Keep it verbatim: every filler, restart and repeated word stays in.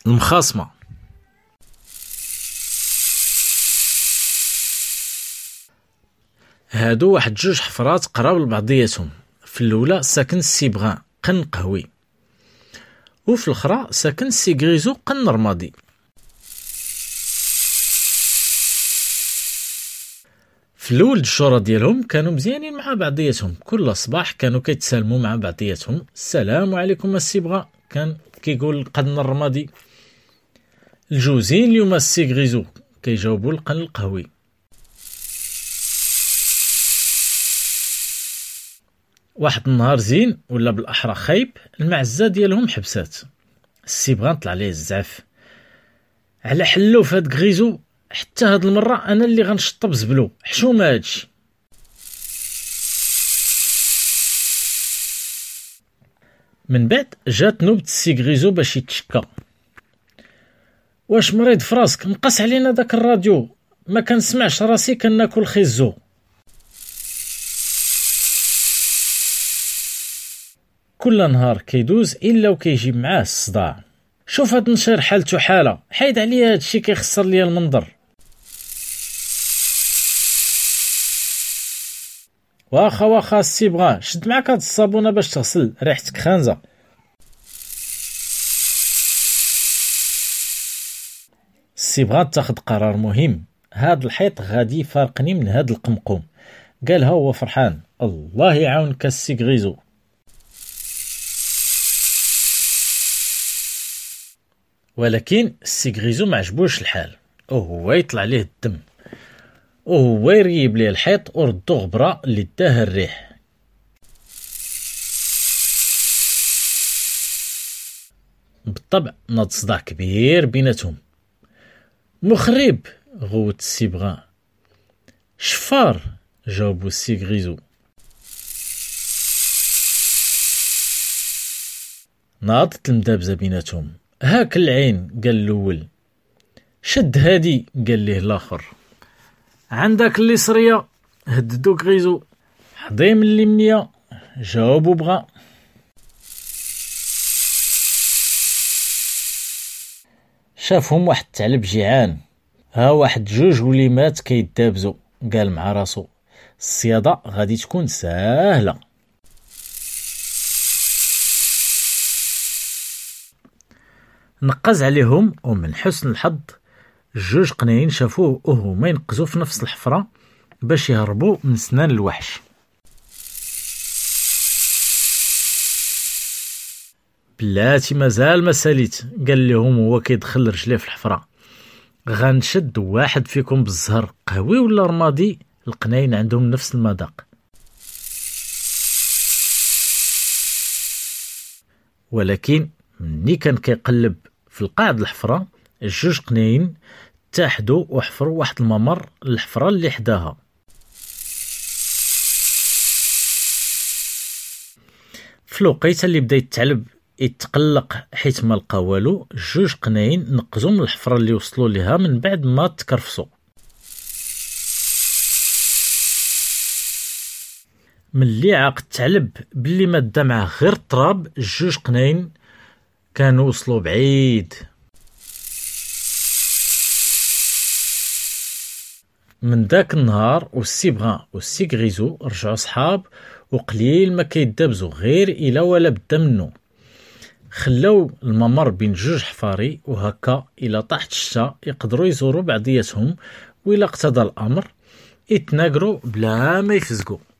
المخاصمة. هادو واحد جوج حفرات قراب لبعضياتهم، في الاولى ساكن السي بغان قن قهوي، وفي الاخرى ساكن السي غريزو قن رمادي. في الاول الشورى ديالهم كانوا مزيانين مع بعضياتهم، كل صباح كانوا كيتسالموا مع بعضياتهم. السلام عليكم السي بغا، كان كيقول قن الرمادي. الجوزين اليوم السي غريزو، كيجاوبوا القن القهوي. واحد النهار زين ولا بالاحرى خايب، المعزه ديالهم حبسات. السي بغان طلع ليه الزعف على حلو في هاد غريزو، حتى هاد المره انا اللي غنشطب زبلو، حشومه هادشي. من بعد جات نوبة السي غريزو باش يتشكى. واش مريض فراسك؟ مقص علينا داك الراديو، ما كنسمعش راسي كناكل خيزو. كل نهار كيدوز الا وكيجيب معاه الصداع. شوف هاد النشير حالته حاله، حيد عليا هادشي كيخسر ليا المنظر. واخا واخا السي بغا، شد معاك هاد الصابونه باش تغسل، ريحتك خانزه. السي بغا تاخد قرار مهم، هاد الحيط غادي يفارقني من هاد القمقوم. قالها هو فرحان، الله يعاونك السي غريزو. ولكن السي غريزو ما عجبوش الحال، وهو يطلع ليه الدم، وهو يريب ليه الحيط وردو غبره اللي داها الريح. بالطبع ناض صداع كبير بيناتهم. مخرب، غوت السي بغان. شفار، جاوبو السي غريزو. ناضت المدابزه بيناتهم. هاك العين، قال الاول. شد هادي، قال ليه الاخر. عندك اللي صريه، هددو غريزو. حضي من اليمنيه، جاوبو بغا. شافهم واحد الثعلب جيعان، ها واحد جوج وليمات كيدابزو. قال مع راسو الصياده غادي تكون ساهله. نقز عليهم، ومن حسن الحظ جوج قناين شافوه وهما ينقزوا في نفس الحفره باش يهربوا من سنان الوحش. بلاتي مازال ما ساليت، قال لهم هو كيدخل رجليه في الحفره. غنشد واحد فيكم بالزهر، قهوي ولا رمادي، القناين عندهم نفس المذاق. ولكن مني كان كيقلب في القاع د الحفره، الجوج قناين اتحدوا وحفروا واحد الممر للحفره اللي حداها. في الوقيته اللي بدا يتعلب يتقلق حيت ما لقى والو، جوج قناين نقزوا من الحفره اللي وصلوا ليها من بعد ما تكرفسوا. ملي عاق الثعلب باللي ما دا معاه غير التراب، جوج قناين كانوا وصلوا بعيد. من داك النهار والسي بغان والسي غريزو رجعوا صحاب، وقليل ما كيدابزوا غير الا ولا بدا منه. خلاو الممر بين جوج حفاري، وهكا الا طاحت الشتا يقدروا يزوروا بعضياتهم، وإلا اقتضى الامر يتناقروا بلا ما يفزقوا.